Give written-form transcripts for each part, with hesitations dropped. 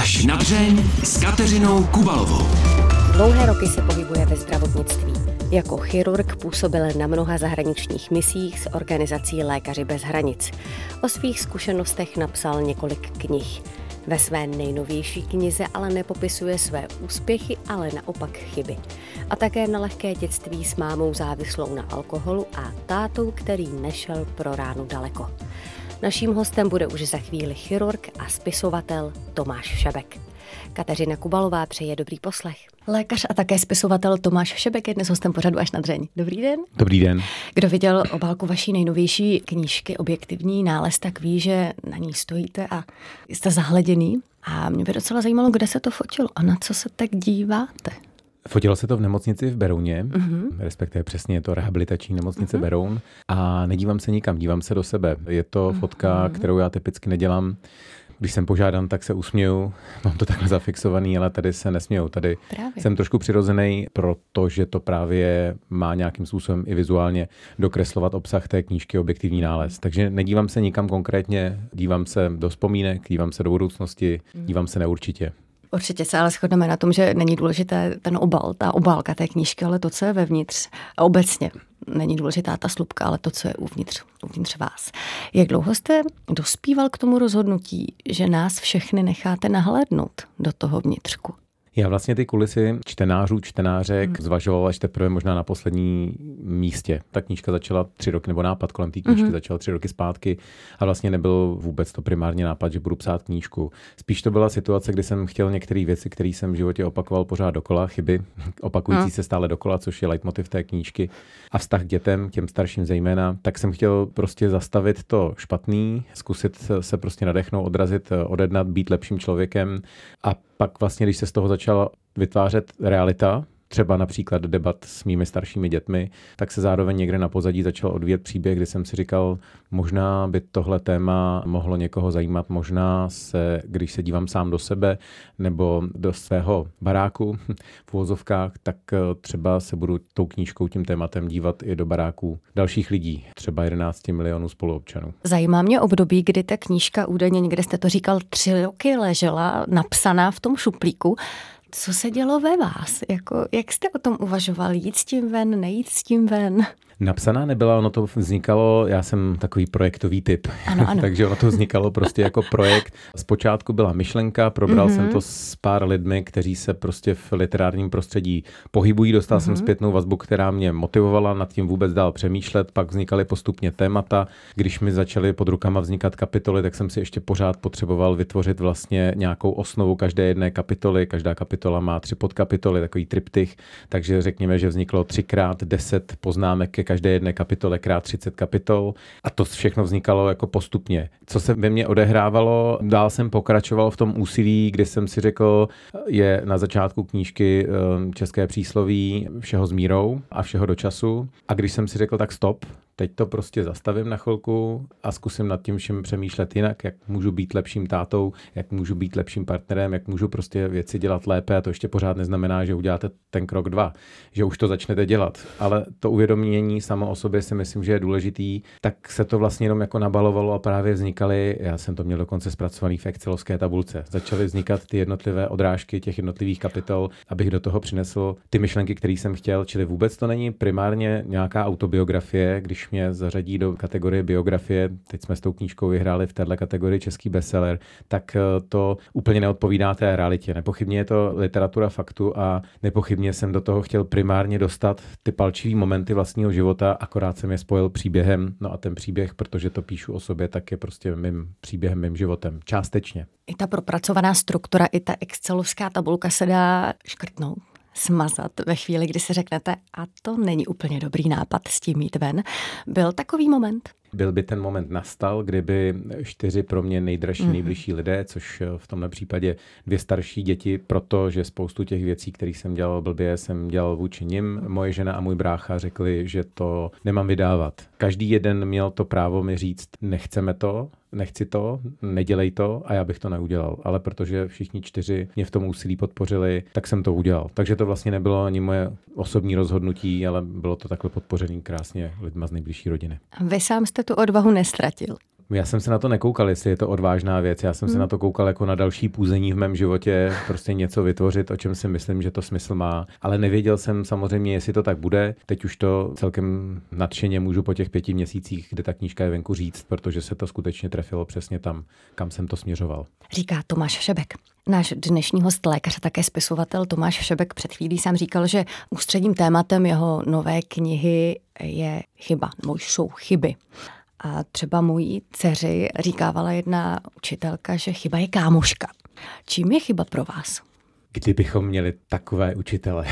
Až na dřeň s Kateřinou Kubalovou. Dlouhé roky se pohybuje ve zdravotnictví. Jako chirurg působil na mnoha zahraničních misích s organizací Lékaři bez hranic. O svých zkušenostech napsal několik knih. Ve své nejnovější knize ale nepopisuje své úspěchy, ale naopak chyby. A také na lehké dětství s mámou závislou na alkoholu a tátou, který nešel pro ránu daleko. Naším hostem bude už za chvíli chirurg a spisovatel Tomáš Šebek. Kateřina Kubalová přeje dobrý poslech. Lékař a také spisovatel Tomáš Šebek je dnes hostem pořadu Až na dřeň. Dobrý den. Dobrý den. Kdo viděl obálku vaší nejnovější knížky Objektivní nález, tak ví, že na ní stojíte a jste zahleděný. A mě by docela zajímalo, kde se to fotilo a na co se tak díváte. Fotilo se to v nemocnici v Berouně, respektive přesně je to rehabilitační nemocnice Beroun a nedívám se nikam, dívám se do sebe. Je to fotka, kterou já typicky nedělám. Když jsem požádán, tak se usměju, mám to takhle zafixovaný, ale tady se nesměju. Tady jsem trošku přirozený, protože to právě má nějakým způsobem i vizuálně dokreslovat obsah té knížky Objektivní nález. Takže nedívám se nikam konkrétně, dívám se do vzpomínek, dívám se do budoucnosti, dívám se neurčitě. Určitě se ale shodneme na tom, že není důležité ten obal, ta obálka té knížky, ale to, co je vevnitř. A obecně není důležitá ta slupka, ale to, co je uvnitř vás. Jak dlouho jste dospíval k tomu rozhodnutí, že nás všechny necháte nahlédnout do toho vnitřku? Já vlastně ty kulisy čtenářek zvažoval až teprve možná na poslední místě. Ta knížka začala 3 roky, nebo nápad kolem té knížky začal 3 roky zpátky a vlastně nebyl vůbec to primárně nápad, že budu psát knížku. Spíš to byla situace, kdy jsem chtěl některé věci, které jsem v životě opakoval pořád dokola, chyby, opakující se stále dokola, což je leitmotiv té knížky a vztah k dětem, těm starším zejména, tak jsem chtěl prostě zastavit to špatný, zkusit se prostě nadechnout, odrazit, odehnat, být lepším člověkem a pak vlastně, když se z toho začala vytvářet realita, třeba například debat s mými staršími dětmi, tak se zároveň někde na pozadí začal odvíjet příběh, kdy jsem si říkal, možná by tohle téma mohlo někoho zajímat, možná se, když se dívám sám do sebe nebo do svého baráku v uvozovkách, tak třeba se budu tou knížkou, tím tématem dívat i do baráků dalších lidí, třeba 11 milionů spoluobčanů. Zajímá mě období, kdy ta knížka údajně, někde jste to říkal, 3 roky ležela napsaná v tom šuplíku. Co se dělo ve vás? Jak jste o tom uvažoval? Jít s tím ven, nejít s tím ven? Napsaná nebyla, ono to vznikalo, já jsem takový projektový typ, ano. Takže ono to vznikalo prostě jako projekt. Zpočátku byla myšlenka, probral jsem to s pár lidmi, kteří se prostě v literárním prostředí pohybují, dostal jsem zpětnou vazbu, která mě motivovala nad tím vůbec dál přemýšlet, pak vznikaly postupně témata. Když mi začaly pod rukama vznikat kapitoly, tak jsem si ještě pořád potřeboval vytvořit vlastně nějakou osnovu každé jedné kapitoly. Každá kapitola má 3 podkapitoly, takový triptych, takže řekněme, že vzniklo 3x10 poznámek ke každé jedné kapitole krát 30 kapitol a to všechno vznikalo jako postupně. Co se ve mně odehrávalo, dál jsem pokračoval v tom úsilí, kdy jsem si řekl, je na začátku knížky české přísloví všeho s mírou a všeho do času a když jsem si řekl tak stop, teď to prostě zastavím na chvilku a zkusím nad tím všem přemýšlet jinak, jak můžu být lepším tátou, jak můžu být lepším partnerem, jak můžu prostě věci dělat lépe a to ještě pořád neznamená, že uděláte ten krok 2, že už to začnete dělat. Ale to uvědomění samo o sobě si myslím, že je důležitý, tak se to vlastně jenom jako nabalovalo a právě vznikaly, já jsem to měl dokonce zpracovaný v excelovské tabulce, začaly vznikat ty jednotlivé odrážky těch jednotlivých kapitol, abych do toho přinesl ty myšlenky, které jsem chtěl, čili vůbec to není primárně nějaká autobiografie, když mě zařadí do kategorie biografie, teď jsme s tou knížkou vyhráli v této kategorii český bestseller, tak to úplně neodpovídá té realitě. Nepochybně je to literatura faktu a nepochybně jsem do toho chtěl primárně dostat ty palčivý momenty vlastního života, akorát jsem je spojil příběhem, no a ten příběh, protože to píšu o sobě, tak je prostě mým příběhem, mým životem. Částečně. I ta propracovaná struktura, i ta excelovská tabulka se dá škrtnout, smazat ve chvíli, kdy si řeknete, a to není úplně dobrý nápad s tím jít ven. Byl takový moment? Byl by ten moment nastal, kdyby 4 pro mě nejdražší, nejbližší lidé, což v tomhle případě 2 starší děti, protože spoustu těch věcí, které jsem dělal blbě, jsem dělal vůči nim. Moje žena a můj brácha řekli, že to nemám vydávat. Každý jeden měl to právo mi říct, nechceme to, nechci to, nedělej to a já bych to neudělal. Ale protože všichni 4 mě v tom úsilí podpořili, tak jsem to udělal. Takže to vlastně nebylo ani moje osobní rozhodnutí, ale bylo to takhle podpořený krásně lidma z nejbližší rodiny. Vy sám jste tu odvahu nestratil. Já jsem se na to nekoukal, jestli je to odvážná věc. Já jsem se na to koukal jako na další půzení v mém životě, prostě něco vytvořit, o čem si myslím, že to smysl má. Ale nevěděl jsem samozřejmě, jestli to tak bude. Teď už to celkem nadšeně můžu po těch 5 měsících, kde ta knížka je venku, říct, protože se to skutečně trefilo přesně tam, kam jsem to směřoval. Říká Tomáš Šebek. Náš dnešní host, lékař a také spisovatel Tomáš Šebek před chvílí sám říkal, že ústředním tématem jeho nové knihy je chyba, nebo jsou chyby. A třeba mojí dceři říkávala jedna učitelka, že chyba je kámoška. Čím je chyba pro vás? Kdybychom měli takové učitele.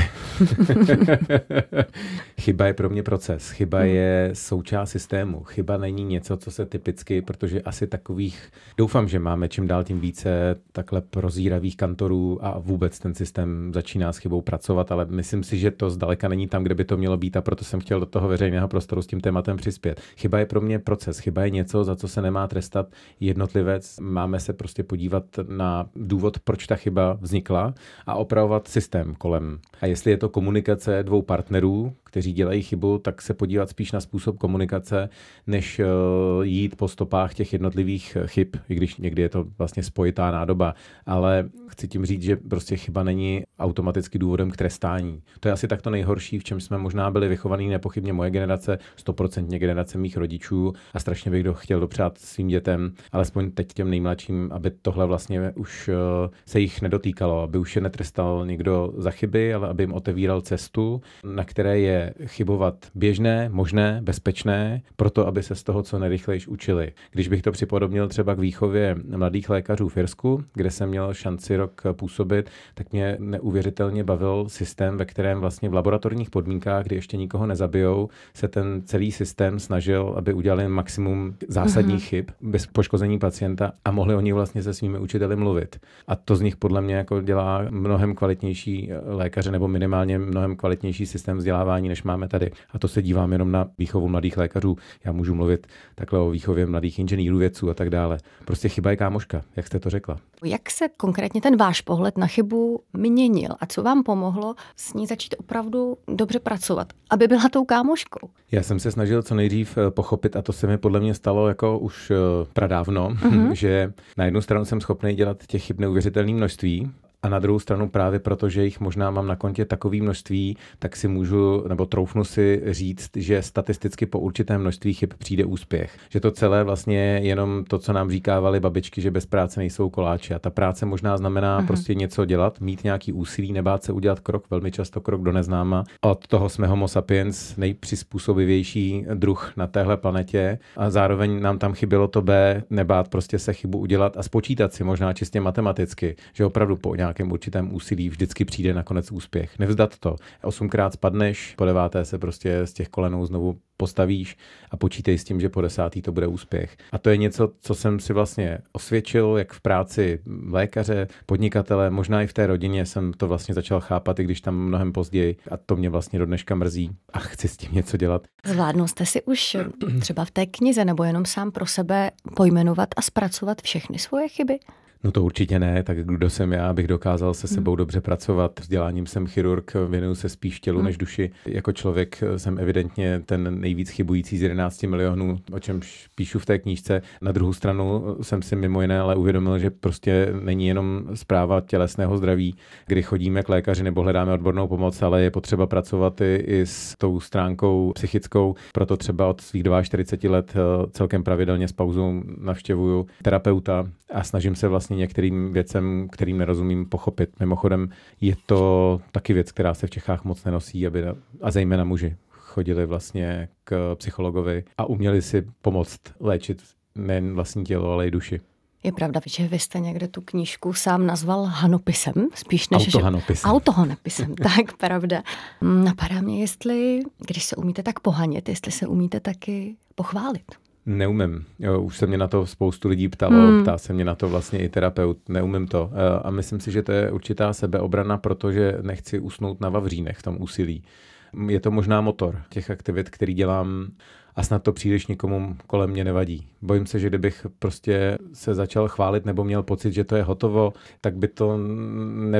Chyba je pro mě proces. Chyba je součást systému. Chyba není něco, co se typicky, protože asi takových, doufám, že máme čím dál tím více takhle prozíravých kantorů a vůbec ten systém začíná s chybou pracovat, ale myslím si, že to zdaleka není tam, kde by to mělo být, a proto jsem chtěl do toho veřejného prostoru s tím tématem přispět. Chyba je pro mě proces. Chyba je něco, za co se nemá trestat jednotlivec. Máme se prostě podívat na důvod, proč ta chyba vznikla, a opravovat systém kolem. A jestli je to komunikace 2 partnerů, kteří dělají chybu, tak se podívat spíš na způsob komunikace, než jít po stopách těch jednotlivých chyb, i když někdy je to vlastně spojitá nádoba. Ale chci tím říct, že prostě chyba není automaticky důvodem k trestání. To je asi tak to nejhorší, v čem jsme možná byli vychovaní, nepochybně moje generace, 100% generace mých rodičů, a strašně bych chtěl dopřát svým dětem, alespoň teď těm nejmladším, aby tohle vlastně už se jich nedotýkalo, aby už je netrestal někdo za chyby, ale aby jim otevíral cestu, na které je chybovat běžné, možné, bezpečné, proto aby se z toho co nejrychlejš učili. Když bych to připodobnil třeba k výchově mladých lékařů v Irsku, kde jsem měl šanci rok působit, tak mě neuvěřitelně bavil systém, ve kterém vlastně v laboratorních podmínkách, kdy ještě nikoho nezabijou, se ten celý systém snažil, aby udělali maximum zásadních chyb bez poškození pacienta a mohli oni vlastně se svými učiteli mluvit. A to z nich podle mě jako dělá mnohem kvalitnější lékaře, nebo minimálně mnohem kvalitnější systém vzdělávání, než máme tady. A to se dívám jenom na výchovu mladých lékařů. Já můžu mluvit takhle o výchově mladých inženýrů, vědců a tak dále. Prostě chyba je kámoška, jak jste to řekla. Jak se konkrétně ten váš pohled na chybu měnil a co vám pomohlo s ní začít opravdu dobře pracovat, aby byla tou kámoškou? Já jsem se snažil co nejdřív pochopit, a to se mi podle mě stalo jako už pradávno, že na jednu stranu jsem schopný dělat těch chyb neuvěřitelné množství, a na druhou stranu právě proto, že jich možná mám na kontě takové množství, tak si můžu, nebo troufnu si říct, že statisticky po určitém množství chyb přijde úspěch. Že to celé vlastně je jenom to, co nám říkávaly babičky, že bez práce nejsou koláče. A ta práce možná znamená prostě něco dělat, mít nějaký úsilí, nebát se udělat krok, velmi často krok do neznáma. Od toho jsme homo sapiens, nejpřizpůsobivější druh na téhle planetě, a zároveň nám tam chybělo to B, nebát prostě se chybu udělat a spočítat si možná čistě matematicky, že opravdu po nějakém určitém úsilí vždycky přijde nakonec úspěch. Nevzdat to. 8krát spadneš, po 9. se prostě z těch kolenou znovu postavíš a počítej s tím, že po 10. to bude úspěch. A to je něco, co jsem si vlastně osvědčil, jak v práci lékaře, podnikatele, možná i v té rodině jsem to vlastně začal chápat, i když tam mnohem později, a to mě vlastně do dneška mrzí a chci s tím něco dělat. Zvládnul jste si už třeba v té knize nebo jenom sám pro sebe pojmenovat a zpracovat všechny svoje chyby? No to určitě ne, tak kdo jsem já, abych dokázal se sebou dobře pracovat. Vzděláním jsem chirurg, věnuju se spíš tělu než duši. Jako člověk jsem evidentně ten nejvíc chybující z 11 milionů, o čemž píšu v té knížce. Na druhou stranu jsem si mimo jiné ale uvědomil, že prostě není jenom správa tělesného zdraví, kdy chodíme k lékaři nebo hledáme odbornou pomoc, ale je potřeba pracovat i s tou stránkou psychickou. Proto třeba od svých 42 let celkem pravidelně s pauzou navštěvuju terapeuta a snažím se vlastně některým věcem, kterým nerozumím, pochopit. Mimochodem je to taky věc, která se v Čechách moc nenosí, a zejména muži chodili vlastně k psychologovi a uměli si pomoct léčit nejen vlastní tělo, ale i duši. Je pravda, že vy jste někde tu knížku sám nazval hanopisem, spíš než autohanopisem. Autohanopisem, tak pravda. Napadá mě, jestli, když se umíte tak pohanit, jestli se umíte taky pochválit. Neumím. Jo, už se mě na to spoustu lidí ptalo, ptá se mě na to vlastně i terapeut. Neumím to. A myslím si, že to je určitá sebeobrana, protože nechci usnout na vavřínech v tom úsilí. Je to možná motor těch aktivit, který dělám, a snad to příliš nikomu kolem mě nevadí. Bojím se, že kdybych prostě se začal chválit nebo měl pocit, že to je hotovo, tak by to nebylo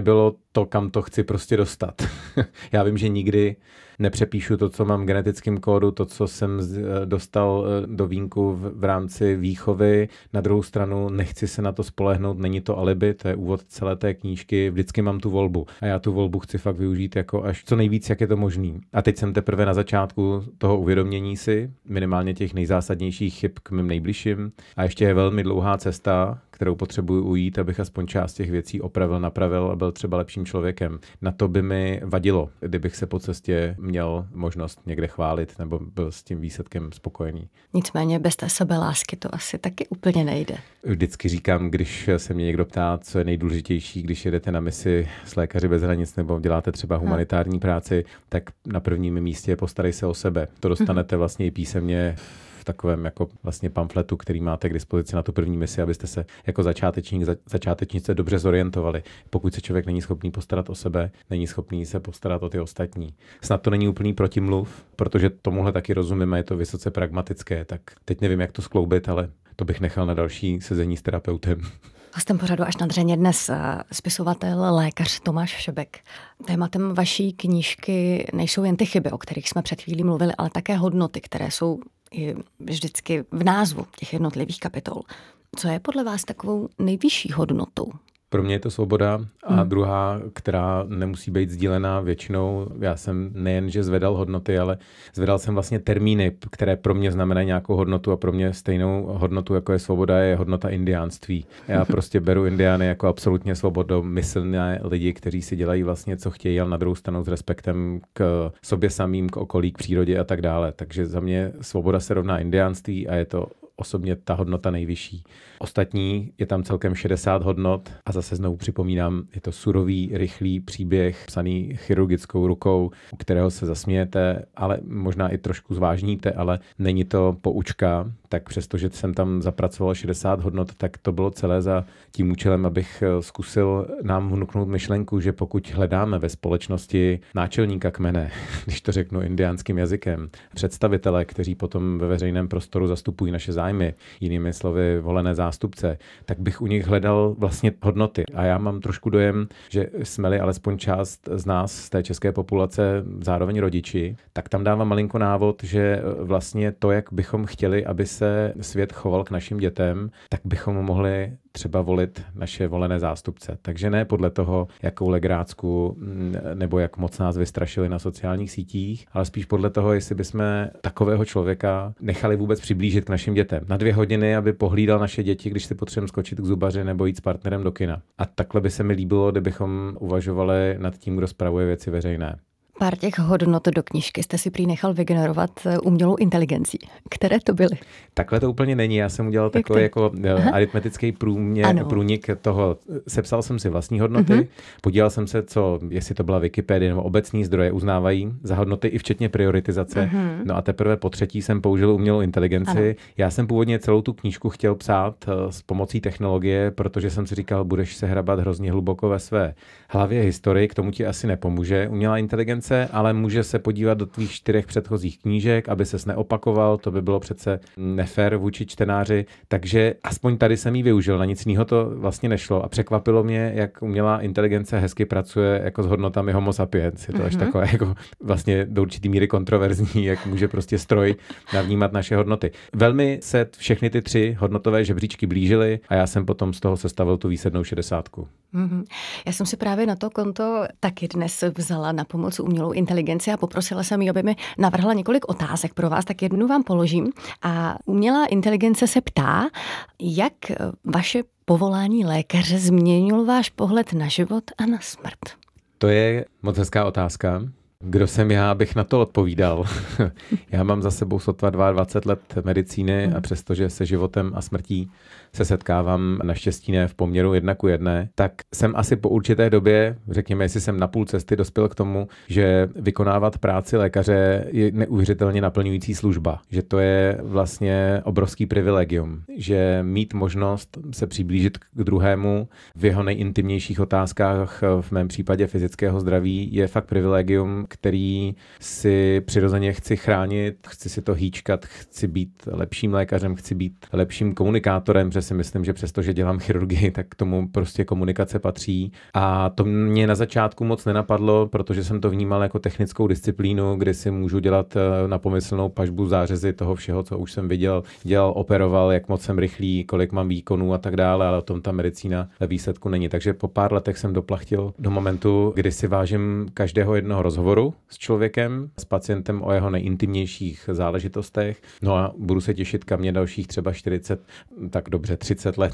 to, kam to chci prostě dostat. Já vím, že nikdy nepřepíšu to, co mám v genetickém kódu, to, co jsem dostal do vínku v rámci výchovy. Na druhou stranu nechci se na to spolehnout, není to alibi, to je úvod celé té knížky, vždycky mám tu volbu a já tu volbu chci fakt využít jako až co nejvíc, jak je to možný. A teď jsem teprve na začátku toho uvědomění si, minimálně těch nejzásadnějších chyb k mým nejbližším a ještě je velmi dlouhá cesta, kterou potřebuji ujít, abych aspoň část těch věcí opravil, napravil a byl třeba lepším člověkem. Na to by mi vadilo, kdybych se po cestě měl možnost někde chválit nebo byl s tím výsledkem spokojený. Nicméně bez té sebelásky to asi taky úplně nejde. Vždycky říkám, když se mě někdo ptá, co je nejdůležitější, když jedete na misi s Lékaři bez hranic nebo děláte třeba humanitární práci, tak na prvním místě postarej se o sebe. To dostanete vlastně i písemně v takovém jako vlastně pamfletu, který máte k dispozici na tu první misi, abyste se jako začátečnice dobře zorientovali. Pokud se člověk není schopný postarat o sebe, není schopný se postarat o ty ostatní. Snad to není úplný protimluv, protože tomuhle taky rozumíme, je to vysoce pragmatické, tak teď nevím, jak to skloubit, ale to bych nechal na další sezení s terapeutem. Hostem pořadu Až na dřeň je dnes spisovatel, lékař Tomáš Šebek. Tématem vaší knížky nejsou jen ty chyby, o kterých jsme před chvílí mluvili, ale také hodnoty, které jsou i vždycky v názvu těch jednotlivých kapitol. Co je podle vás takovou nejvyšší hodnotou? Pro mě je to svoboda a druhá, která nemusí být sdílená většinou. Já jsem nejenže zvedal hodnoty, ale zvedal jsem vlastně termíny, které pro mě znamenají nějakou hodnotu a pro mě stejnou hodnotu, jako je svoboda, je hodnota indiánství. Já prostě beru indiány jako absolutně svobodomyslné lidi, kteří si dělají vlastně, co chtějí, ale na druhou stranu s respektem k sobě samým, k okolí, k přírodě a tak dále. Takže za mě svoboda se rovná indiánství a je to osobně ta hodnota nejvyšší. Ostatní je tam celkem 60 hodnot a zase znovu připomínám, je to surový, rychlý příběh, psaný chirurgickou rukou, u kterého se zasmějete, ale možná i trošku zvážníte, ale není to poučka, tak přestože jsem tam zapracoval 60 hodnot, tak to bylo celé za tím účelem, abych zkusil nám vnuknout myšlenku, že pokud hledáme ve společnosti náčelníka kmene, když to řeknu indiánským jazykem, představitele, kteří potom ve veřejném prostoru zastupují naše zájmy, jinými slovy volené zástupce, tak bych u nich hledal vlastně hodnoty. A já mám trošku dojem, že jsme-li alespoň část z nás, z té české populace, zároveň rodiči, tak tam dávám malinko návod, že vlastně to, jak bychom chtěli, aby se svět choval k našim dětem, tak bychom mohli třeba volit naše volené zástupce. Takže ne podle toho, jakou legrácku nebo jak moc nás vystrašili na sociálních sítích, ale spíš podle toho, jestli bychom takového člověka nechali vůbec přiblížit k našim dětem. Na 2 hodiny, aby pohlídal naše děti, když si potřebujeme skočit k zubaři nebo jít s partnerem do kina. A takhle by se mi líbilo, kdybychom uvažovali nad tím, kdo spravuje věci veřejné. Pár těch hodnot do knížky jste si prý nechal vygenerovat umělou inteligencí. Které to byly? Takhle to úplně není. Já jsem udělal takový jako aritmetický průnik toho. Sepsal jsem si vlastní hodnoty, podíval jsem se, jestli to byla Wikipedie nebo obecní zdroje uznávají za hodnoty i včetně prioritizace. No a teprve po třetí jsem použil umělou inteligenci. Já jsem původně celou tu knížku chtěl psát s pomocí technologie, protože jsem si říkal, budeš se hrabat hrozně hluboko ve své hlavě historii, k tomu ti asi nepomůže umělá inteligence, ale může se podívat do tvých 4 předchozích knížek, aby ses neopakoval, to by bylo přece nefér vůči čtenáři, takže aspoň tady jsem ji využil, na nic jiného to vlastně nešlo a překvapilo mě, jak umělá inteligence hezky pracuje jako s hodnotami homo sapiens. Je to až takové jako vlastně do určitý míry kontroverzní, jak může prostě stroj navnímat naše hodnoty. Velmi se všechny ty 3 hodnotové žebříčky blížily a já jsem potom z toho sestavil tu výslednou 60. Já jsem si právě na to konto taky dnes vzala na pomoc umělou inteligenci a poprosila jsem ji, aby mi navrhla několik otázek pro vás, tak jednu vám položím. A umělá inteligence se ptá, jak vaše povolání lékaře změnilo váš pohled na život a na smrt? To je moc hezká otázka. Kdo jsem já, abych na to odpovídal? Já mám za sebou sotva 22 let medicíny a přestože se životem a smrtí se setkávám naštěstí ne v poměru 1:1, tak jsem asi po určité době, řekněme, jestli jsem na půl cesty dospěl k tomu, že vykonávat práci lékaře je neuvěřitelně naplňující služba. Že to je vlastně obrovský privilegium. Že mít možnost se přiblížit k druhému v jeho nejintimnějších otázkách, v mém případě fyzického zdraví, je fakt privilegium, který si přirozeně chci chránit, chci si to hýčkat, chci být lepším lékařem, chci být lepším komunikátorem, protože si myslím, že přesto, že dělám chirurgii, tak k tomu prostě komunikace patří. A to mě na začátku moc nenapadlo, protože jsem to vnímal jako technickou disciplínu, kdy si můžu dělat na pomyslnou pažbu zářezy toho všeho, co už jsem viděl, dělal, operoval, jak moc jsem rychlý, kolik mám výkonů a tak dále, ale o tom ta medicína ve výsledku není. Takže po pár letech jsem doplachtil do momentu, kdy si vážím každého jednoho rozhovoru s člověkem, s pacientem o jeho nejintimnějších záležitostech. No a budu se těšit, kam mě dalších třeba 30 let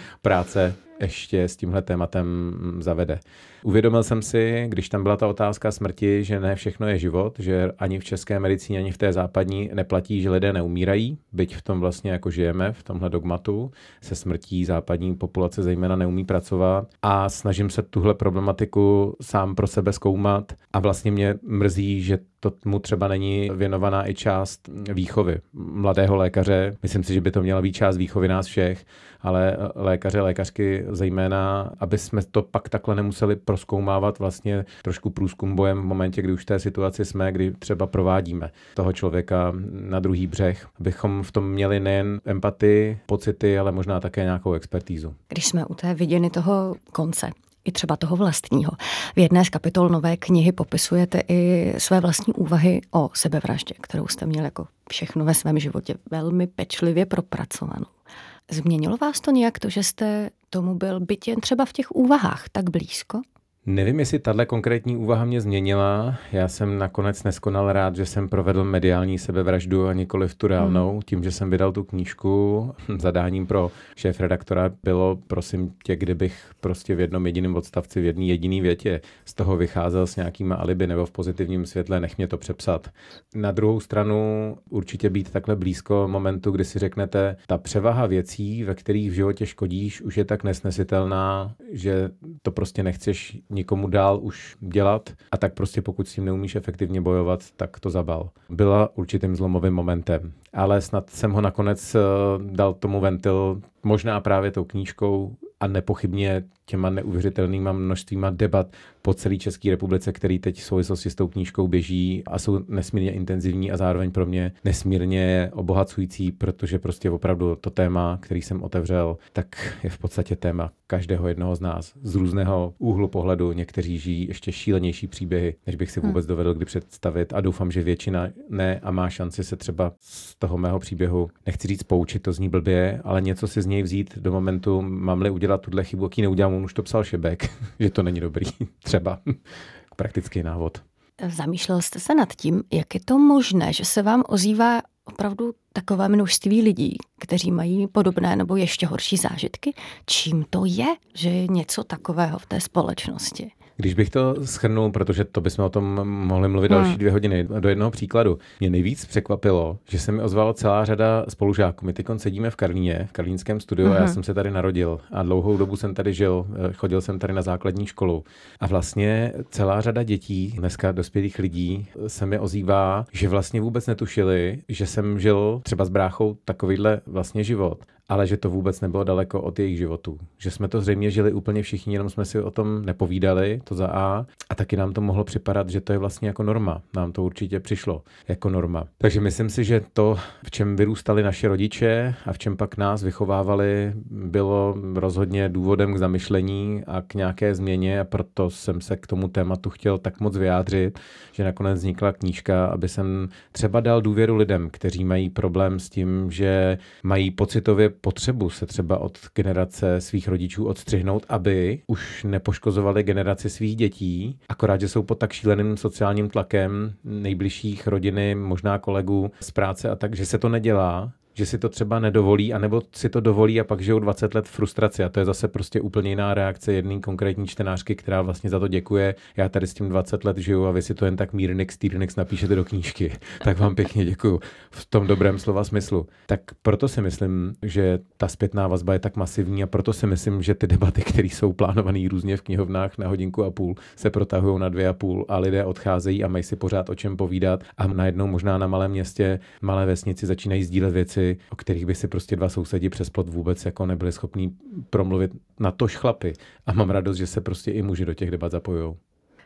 práce ještě s tímhle tématem zavede. Uvědomil jsem si, když tam byla ta otázka smrti, že ne všechno je život, že ani v české medicíně, ani v té západní neplatí, že lidé neumírají, byť v tom vlastně jako žijeme, v tomhle dogmatu, se smrtí západní populace zejména neumí pracovat a snažím se tuhle problematiku sám pro sebe zkoumat a vlastně mě mrzí, že tomu třeba není věnovaná i část výchovy mladého lékaře. Myslím si, že by to měla být část výchovy nás všech, ale lékaře, lékařky zejména, aby jsme to pak takhle nemuseli prozkoumávat vlastně trošku průzkum bojem v momentě, kdy už v té situaci jsme, kdy třeba provádíme toho člověka na druhý břeh, abychom v tom měli nejen empatii, pocity, ale možná také nějakou expertízu. Když jsme u té viděny toho konce, i třeba toho vlastního. V jedné z kapitol nové knihy popisujete i své vlastní úvahy o sebevraždě, kterou jste měl jako všechno ve svém životě velmi pečlivě propracovanou. Změnilo vás to nějak to, že jste tomu byl byť jen třeba v těch úvahách tak blízko? Nevím, jestli tahle konkrétní úvaha mě změnila. Já jsem nakonec neskonal rád, že jsem provedl mediální sebevraždu a nikoliv tu reálnou. Tím, že jsem vydal tu knížku, zadáním pro šéfredaktora bylo, prosím tě, kdybych prostě v jednom jediném odstavci, v jedné jediné větě z toho vycházel s nějakýma alibi nebo v pozitivním světle, nech mě to přepsat. Na druhou stranu určitě být takhle blízko momentu, kdy si řeknete, ta převaha věcí, ve kterých v životě škodíš, už je tak nesnesitelná, že to prostě nechceš nikomu dál už dělat a tak prostě pokud s tím neumíš efektivně bojovat, tak to zabal. Byla určitým zlomovým momentem, ale snad jsem ho nakonec dal tomu ventil, možná právě tou knížkou a nepochybně těma neuvěřitelnýma množstvíma debat po celé České republice, který teď v souvislosti s tou knížkou běží a jsou nesmírně intenzivní a zároveň pro mě nesmírně obohacující, protože prostě opravdu to téma, který jsem otevřel, tak je v podstatě téma každého jednoho z nás. Z různého úhlu pohledu někteří žijí ještě šílenější příběhy, než bych si vůbec dovedl kdy představit a doufám, že většina ne a má šanci se třeba z toho mého příběhu, nechci říct poučit, to zní blbě, ale něco si z něj vzít do momentu, mám-li udělat tuhle chybu, jaký neudělám, on už to psal Šebek, že to není dobrý, třeba praktický návod. Zamýšlel jste se nad tím, jak je to možné, že se vám ozývá opravdu takové množství lidí, kteří mají podobné nebo ještě horší zážitky? Čím to je, že je něco takového v té společnosti? Když bych to shrnul, protože to bychom o tom mohli mluvit další 2 hodiny, do jednoho příkladu. Mě nejvíc překvapilo, že se mi ozvala celá řada spolužáků. My teď sedíme v Karlíně, v karlínském studiu a já jsem se tady narodil a dlouhou dobu jsem tady žil, chodil jsem tady na základní školu. A vlastně celá řada dětí, dneska dospělých lidí, se mi ozývá, že vlastně vůbec netušili, že jsem žil třeba s bráchou takovýhle vlastně život. Ale že to vůbec nebylo daleko od jejich životů. Že jsme to zřejmě žili úplně všichni, jenom jsme si o tom nepovídali, to za A. A taky nám to mohlo připadat, že to je vlastně jako norma. Nám to určitě přišlo jako norma. Takže myslím si, že to, v čem vyrůstali naši rodiče a v čem pak nás vychovávali, bylo rozhodně důvodem k zamyšlení a k nějaké změně a proto jsem se k tomu tématu chtěl tak moc vyjádřit, že nakonec vznikla knížka, aby jsem třeba dal důvěru lidem, kteří mají problém s tím, že mají pocitově potřebu se třeba od generace svých rodičů odstřihnout, aby už nepoškozovali generaci svých dětí, akorát, že jsou pod tak šíleným sociálním tlakem nejbližších rodiny, možná kolegů z práce a tak, že se to nedělá, že si to třeba nedovolí, anebo si to dovolí a pak žijou 20 let v frustraci. A to je zase prostě úplně jiná reakce jedné konkrétní čtenářky, která vlastně za to děkuje. Já tady s tím 20 let žiju a vy si to jen tak mírnix napíšete do knížky. Tak vám pěkně děkuju v tom dobrém slova smyslu. Tak proto si myslím, že ta zpětná vazba je tak masivní a proto si myslím, že ty debaty, které jsou plánované různě v knihovnách na 1,5 hodiny, se protahují na 2,5 hodiny a lidé odcházejí a mají si pořád o čem povídat a najednou možná na malém městě, malé vesnici začínají sdílet věci, o kterých by si prostě 2 sousedi přes plot vůbec jako nebyli schopní promluvit, natož chlapi. A mám radost, že se prostě i muži do těch debat zapojujou.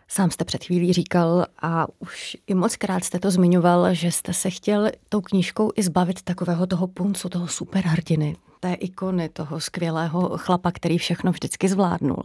Sám jste před chvílí říkal a už i mockrát jste to zmiňoval, že jste se chtěl tou knížkou i zbavit takového toho puncu, toho superhrdiny, té ikony, toho skvělého chlapa, který všechno vždycky zvládnul.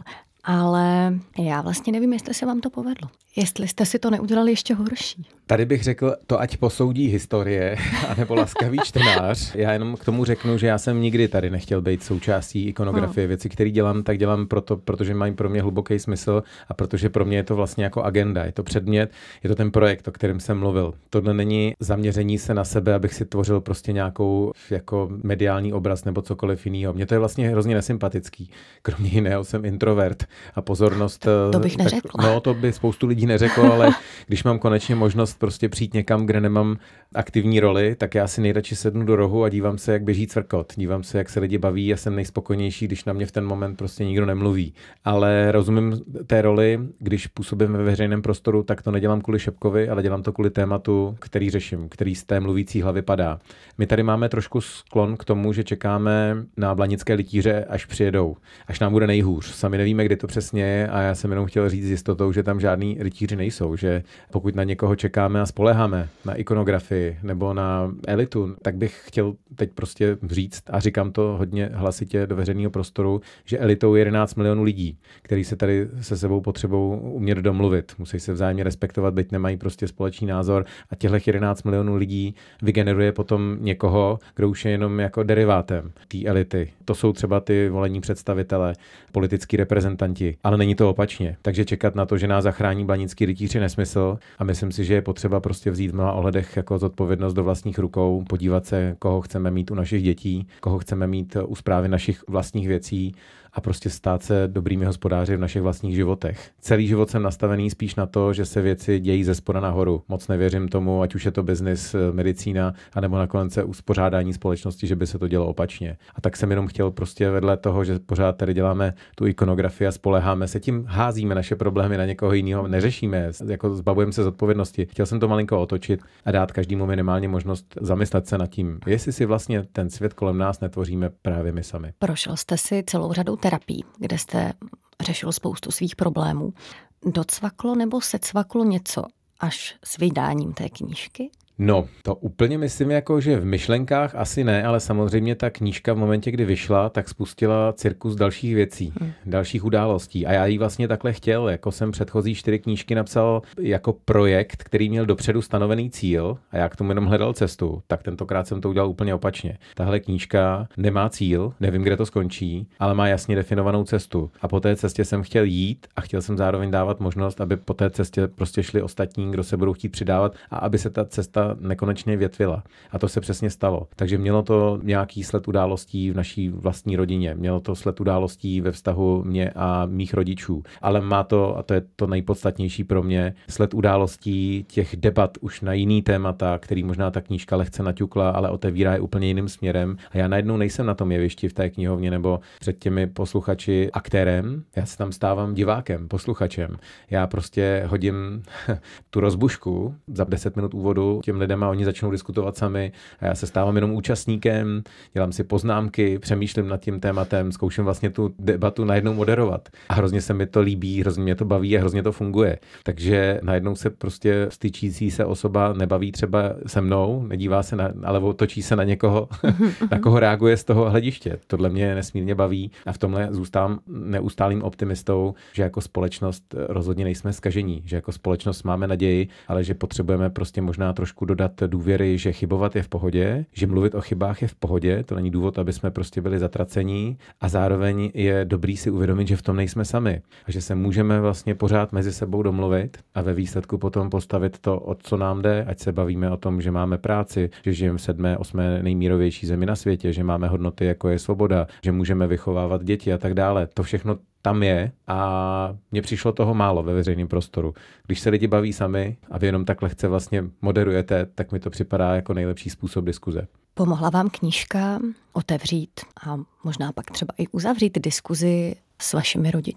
Ale já vlastně nevím, jestli se vám to povedlo. Jestli jste si to neudělali ještě horší. Tady bych řekl, to ať posoudí historie, anebo laskavý čtenář. Já jenom k tomu řeknu, že já jsem nikdy tady nechtěl být součástí ikonografie. Věci, které dělám, tak dělám protože mají pro mě hluboký smysl a protože pro mě je to vlastně jako agenda. Je to předmět, je to ten projekt, o kterém jsem mluvil. Tohle není zaměření se na sebe, abych si tvořil prostě nějakou jako mediální obraz nebo cokoliv jiného. Mně to je vlastně hrozně nesympatický. Kromě jiného jsem introvert a pozornost. To bych neřekla. No, to by spoustu lidí neřeklo, ale když mám konečně možnost prostě přijít někam, kde nemám aktivní roli, tak já si nejradši sednu do rohu a dívám se, jak běží cvrkot. Dívám se, jak se lidi baví a jsem nejspokojenější, když na mě v ten moment prostě nikdo nemluví. Ale rozumím té roli, když působím ve veřejném prostoru, tak to nedělám kvůli Šepkovi, ale dělám to kvůli tématu, který řeším, který z té mluvící hlavy padá. My tady máme trošku sklon k tomu, že čekáme na blanické rytíře, až přijedou, až nám bude nejhůř. Sami nevíme, kdy to přesně je a já jsem jenom chtěl říct s jistotou, že tam žádný rytíři nejsou, že pokud na někoho čekáme a spoléháme na ikonografii nebo na elitu, tak bych chtěl teď prostě říct a říkám to hodně hlasitě do veřejného prostoru, že elitou je 11 milionů lidí, kteří se tady se sebou potřebou umět domluvit. Musí se vzájemně respektovat, byť nemají prostě společný názor a těchto 11 milionů lidí vygeneruje potom někoho, kdo už je jenom jako derivátem té elity. To jsou třeba ty volení představitelé, politický reprezentanti, ale není to opačně. Takže čekat na to, že nás zachrání blanický rytíř je nesmysl a myslím si, že je potřeba prostě vzít v mnoha ohledech jako zodpovědnost do vlastních rukou, podívat se, koho chceme mít u našich dětí, koho chceme mít u správy našich vlastních věcí a prostě stát se dobrými hospodáři v našich vlastních životech. Celý život jsem nastavený spíš na to, že se věci dějí ze spoda nahoru. Moc nevěřím tomu, ať už je to biznis, medicína, anebo nakonec uspořádání společnosti, že by se to dělo opačně. A tak jsem jenom chtěl prostě vedle toho, že pořád tady děláme tu ikonografii a spoléháme se, tím házíme naše problémy na někoho jiného, neřešíme, jako zbavujeme se z odpovědnosti. Chtěl jsem to malinko otočit a dát každému minimálně možnost zamyslet se nad tím, jestli si vlastně ten svět kolem nás netvoříme právě my sami. Prošel jste si celou řadou terapií, kde jste řešil spoustu svých problémů. Docvaklo nebo secvaklo něco až s vydáním té knížky? No, to úplně myslím jako, že v myšlenkách asi ne, ale samozřejmě ta knížka v momentě, kdy vyšla, tak spustila cirkus dalších věcí, dalších událostí. A já ji vlastně takhle chtěl, jako jsem předchozí 4 knížky napsal jako projekt, který měl dopředu stanovený cíl a já k tomu jenom hledal cestu, tak tentokrát jsem to udělal úplně opačně. Tahle knížka nemá cíl, nevím, kde to skončí, ale má jasně definovanou cestu. A po té cestě jsem chtěl jít a chtěl jsem zároveň dávat možnost, aby po té cestě prostě šli ostatní, kdo se budou chtít přidávat a aby se ta cesta nekonečně větvila. A to se přesně stalo. Takže mělo to nějaký sled událostí v naší vlastní rodině. Mělo to sled událostí ve vztahu mě a mých rodičů. Ale má to, a to je to nejpodstatnější pro mě, sled událostí těch debat už na jiný témata, který možná ta knížka lehce naťukla, ale otevírá je úplně jiným směrem. A já najednou nejsem na tom jevišti v té knihovně nebo před těmi posluchači aktérem. Já se tam stávám divákem, posluchačem. Já prostě hodím tu rozbušku za 10 minut úvodu těm lidem a oni začnou diskutovat sami a já se stávám jenom účastníkem, dělám si poznámky, přemýšlím nad tím tématem, zkouším vlastně tu debatu najednou moderovat. A hrozně se mi to líbí, hrozně mě to baví a hrozně to funguje. Takže najednou se prostě styčící se osoba nebaví třeba se mnou, nedívá se ale otočí se na někoho, na koho reaguje z toho hlediště. Tohle mě nesmírně baví a v tomhle zůstám neustálým optimistou, že jako společnost rozhodně nejsme zkažení, že jako společnost máme naději, ale že potřebujeme prostě možná trošku dodat důvěry, že chybovat je v pohodě, že mluvit o chybách je v pohodě, to není důvod, aby jsme prostě byli zatracení a zároveň je dobrý si uvědomit, že v tom nejsme sami a že se můžeme vlastně pořád mezi sebou domluvit a ve výsledku potom postavit to, o co nám jde, ať se bavíme o tom, že máme práci, že žijeme v 7., 8. nejmírovější zemi na světě, že máme hodnoty, jako je svoboda, že můžeme vychovávat děti a tak dále. To všechno tam je a mně přišlo toho málo ve veřejném prostoru. Když se lidi baví sami a vy jenom tak lehce vlastně moderujete, tak mi to připadá jako nejlepší způsob diskuze. Pomohla vám knížka otevřít a možná pak třeba i uzavřít diskuzi s vašimi rodiči?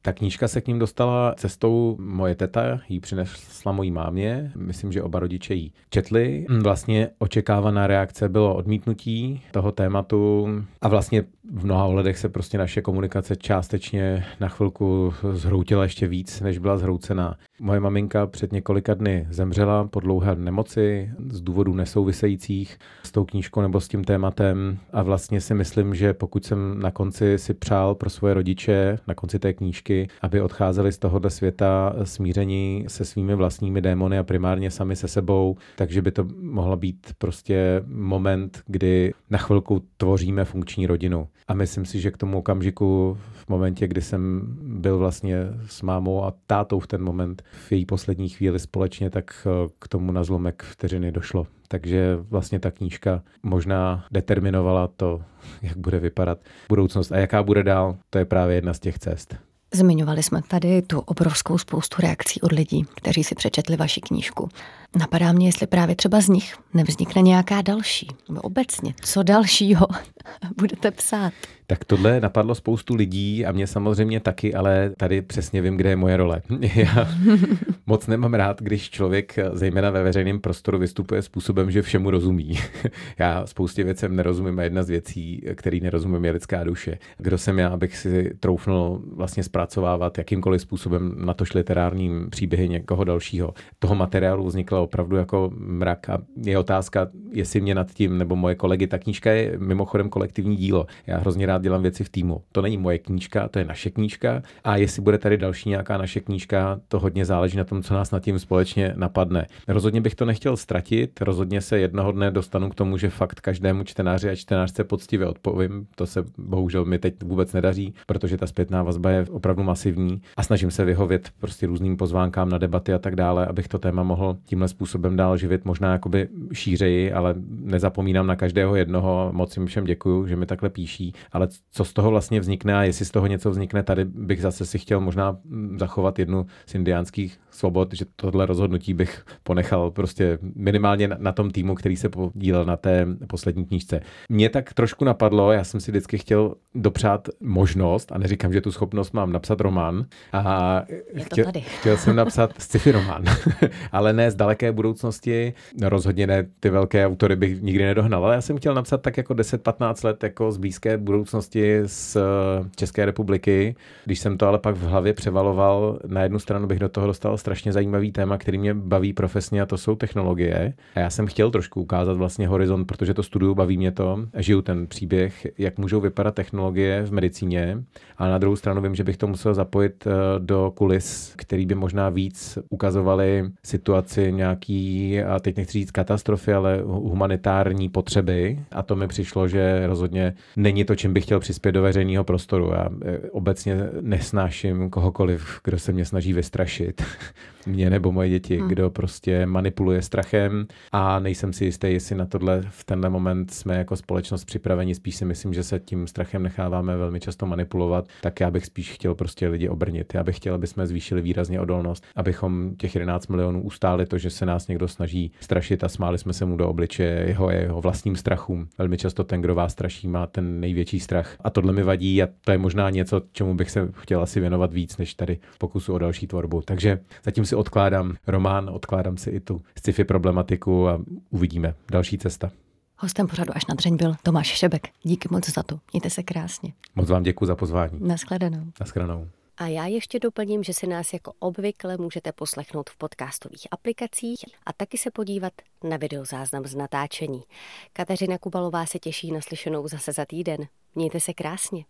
Ta knížka se k ním dostala cestou moje teta, ji přinesla mojí mámě, myslím, že oba rodiče ji četli. Vlastně očekávaná reakce bylo odmítnutí toho tématu a vlastně v mnoha ohledech se prostě naše komunikace částečně na chvilku zhroutila ještě víc, než byla zhroucená. Moje maminka před několika dny zemřela po dlouhé nemoci z důvodů nesouvisejících s tou knížkou nebo s tím tématem a vlastně si myslím, že pokud jsem na konci si přál pro svoje rodiče, na konci té knížky, aby odcházeli z tohohle světa smíření se svými vlastními démony a primárně sami se sebou, takže by to mohla být prostě moment, kdy na chvilku tvoříme funkční rodinu. A myslím si, že k tomu okamžiku v momentě, kdy jsem byl vlastně s mámou a tátou v ten moment v její poslední chvíli společně, tak k tomu na zlomek vteřiny došlo. Takže vlastně ta knížka možná determinovala to, jak bude vypadat budoucnost a jaká bude dál. To je právě jedna z těch cest. Zmiňovali jsme tady tu obrovskou spoustu reakcí od lidí, kteří si přečetli vaši knížku. Napadá mě, jestli právě třeba z nich nevznikne nějaká další, nebo obecně, co dalšího budete psát. Tak tohle napadlo spoustu lidí a mě samozřejmě taky, ale tady přesně vím, kde je moje role. Já moc nemám rád, když člověk, zejména ve veřejném prostoru, vystupuje způsobem, že všemu rozumí. Já spoustě věcem nerozumím a jedna z věcí, který nerozumím, je lidská duše. Kdo jsem já, abych si troufnul vlastně zpracovávat jakýmkoliv způsobem natož literárním příběhy někoho dalšího. Toho materiálu vzniklo opravdu jako mrak a je otázka, jestli mě nad tím nebo moje kolegy. Ta knížka je mimochodem kolektivní dílo. Já hrozně rád dělám věci v týmu. To není moje knížka, to je naše knížka a jestli bude tady další nějaká naše knížka, to hodně záleží na tom, co nás nad tím společně napadne. Rozhodně bych to nechtěl ztratit, rozhodně se jednoho dne dostanu k tomu, že fakt každému čtenáři a čtenářce poctivě odpovím. To se bohužel mi teď vůbec nedaří, protože ta zpětná vazba je opravdu masivní a snažím se vyhovět prostě různým pozvánkám na debaty a tak dále, abych to téma mohl tímhle způsobem dál živit, možná jakoby šířeji, ale nezapomínám na každého jednoho. Moc jim všem děkuju, že mi takhle píší, ale co z toho vlastně vznikne a jestli z toho něco vznikne, tady bych zase si chtěl možná zachovat jednu z indiánských svobod, že tohle rozhodnutí bych ponechal prostě minimálně na tom týmu, který se podílel na té poslední knížce. Mě tak trošku napadlo, já jsem si vždycky chtěl dopřát možnost, a neříkám, že tu schopnost mám, napsat román. A chtěl jsem napsat sci-fi román, ale ne z daleké budoucnosti, rozhodně ne ty velké autory bych nikdy nedohnal, ale já jsem chtěl napsat tak jako 10-15 let jako z blízké budoucnosti z České republiky. Když jsem to ale pak v hlavě převaloval, na jednu stranu bych do toho dostal strašně zajímavý téma, který mě baví profesně, a to jsou technologie. A já jsem chtěl trošku ukázat vlastně horizont, protože to studuju, baví mě to, žiju ten příběh, jak můžou vypadat technologie v medicíně. A na druhou stranu vím, že bych to musel zapojit do kulis, který by možná víc ukazovaly situaci nějaký, a teď nechci říct katastrofy, ale humanitární potřeby. A to mi přišlo, že rozhodně není to, čím bych chtěl přispět do veřejného prostoru. Já obecně nesnáším kohokoliv, kdo se mě snaží vystrašit. Mě nebo moje děti, kdo prostě manipuluje strachem, a nejsem si jistý, jestli na tohle v tenhle moment jsme jako společnost připraveni. Spíš si myslím, že se tím strachem necháváme velmi často manipulovat, tak já bych spíš chtěl prostě lidi obrnit. Já bych chtěl, aby jsme zvýšili výrazně odolnost, abychom těch 11 milionů ustáli to, že se nás někdo snaží strašit a smáli jsme se mu do obličeje jeho vlastním strachům. Velmi často ten, kdo vás straší, má ten největší strach. A tohle mi vadí a to je možná něco, čemu bych se chtěl asi věnovat víc, než tady pokusu o další tvorbu. Takže zatím si odkládám román, odkládám si i tu sci-fi problematiku a uvidíme. Další cesta. Hostem pořadu Až na dřeň byl Tomáš Šebek. Díky moc za to. Mějte se krásně. Moc vám děkuji za pozvání. Nashledanou. Nashledanou. A já ještě doplním, že si nás jako obvykle můžete poslechnout v podcastových aplikacích a taky se podívat na videozáznam z natáčení. Kateřina Kubalová se těší na slyšenou zase za týden. Mějte se krásně.